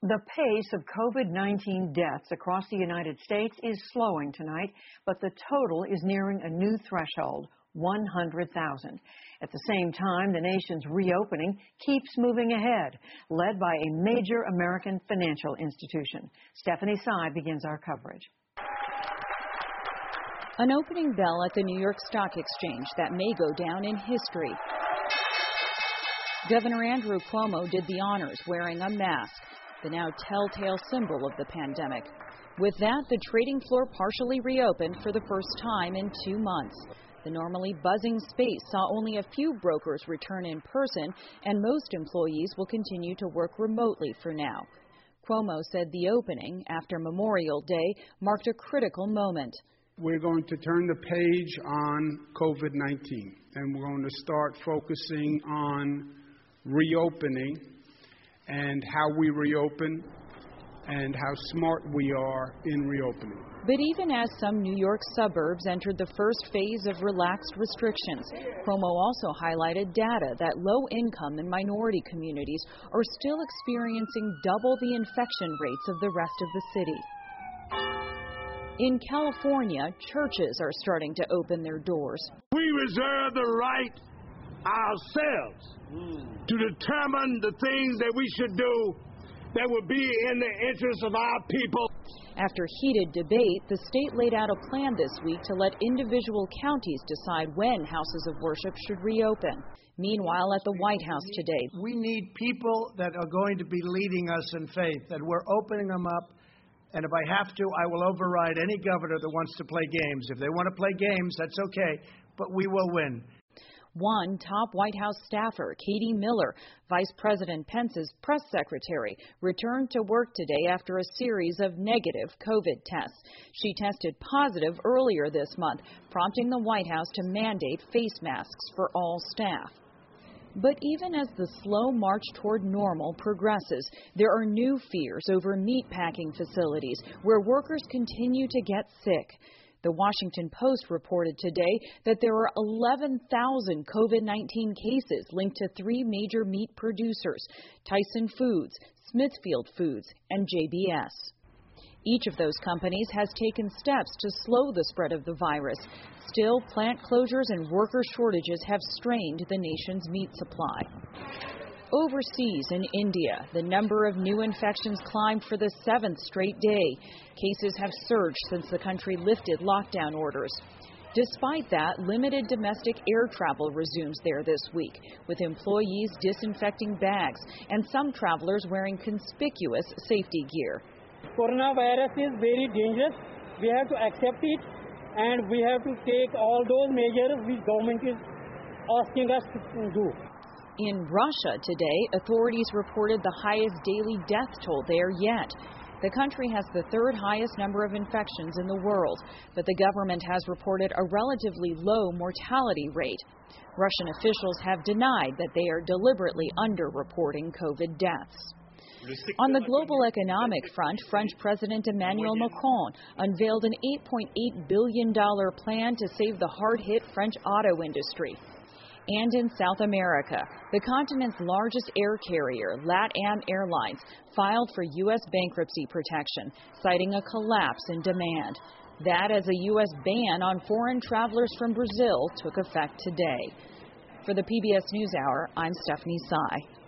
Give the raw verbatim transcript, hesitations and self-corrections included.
The pace of COVID nineteen deaths across the United States is slowing tonight, but the total is nearing a new threshold, one hundred thousand. At the same time, the nation's reopening keeps moving ahead, led by a major American financial institution. Stephanie Sy begins our coverage. An opening bell at the New York Stock Exchange that may go down in history. Governor Andrew Cuomo did the honors wearing a mask, the now telltale symbol of the pandemic. With that, the trading floor partially reopened for the first time in two months. The normally buzzing space saw only a few brokers return in person, and most employees will continue to work remotely for now. Cuomo said the opening, after Memorial Day, marked a critical moment. We're going to turn the page on COVID nineteen, and we're going to start focusing on reopening and how we reopen and how smart we are in reopening. But even as some New York suburbs entered the first phase of relaxed restrictions, Cuomo also highlighted data that low-income and minority communities are still experiencing double the infection rates of the rest of the city. In California, churches are starting to open their doors. We reserve the right ourselves mm. to determine the things that we should do that would be in the interest of our people. After heated debate, the state laid out a plan this week to let individual counties decide when houses of worship should reopen. Meanwhile, at the White House today, we need people that are going to be leading us in faith, that we're opening them up. And if I have to, I will override any governor that wants to play games. If they want to play games, that's okay, but we will win. One top White House staffer, Katie Miller, Vice President Pence's press secretary, returned to work today after a series of negative COVID tests. She tested positive earlier this month, prompting the White House to mandate face masks for all staff. But even as the slow march toward normal progresses, there are new fears over meatpacking facilities where workers continue to get sick. The Washington Post reported today that there are eleven thousand COVID nineteen cases linked to three major meat producers, Tyson Foods, Smithfield Foods, and J B S. Each of those companies has taken steps to slow the spread of the virus. Still, plant closures and worker shortages have strained the nation's meat supply. Overseas in India, the number of new infections climbed for the seventh straight day. Cases have surged since the country lifted lockdown orders. Despite that, limited domestic air travel resumes there this week, with employees disinfecting bags and some travelers wearing conspicuous safety gear. Coronavirus is very dangerous. We have to accept it, and we have to take all those measures which government is asking us to do. In Russia today, authorities reported the highest daily death toll there yet. The country has the third highest number of infections in the world, but the government has reported a relatively low mortality rate. Russian officials have denied that they are deliberately underreporting COVID deaths. On the global economic front, French President Emmanuel Macron unveiled an eight point eight billion dollars plan to save the hard-hit French auto industry. And in South America, the continent's largest air carrier, LatAm Airlines, filed for U S bankruptcy protection, citing a collapse in demand. That as a U S ban on foreign travelers from Brazil took effect today. For the P B S NewsHour, I'm Stephanie Sy.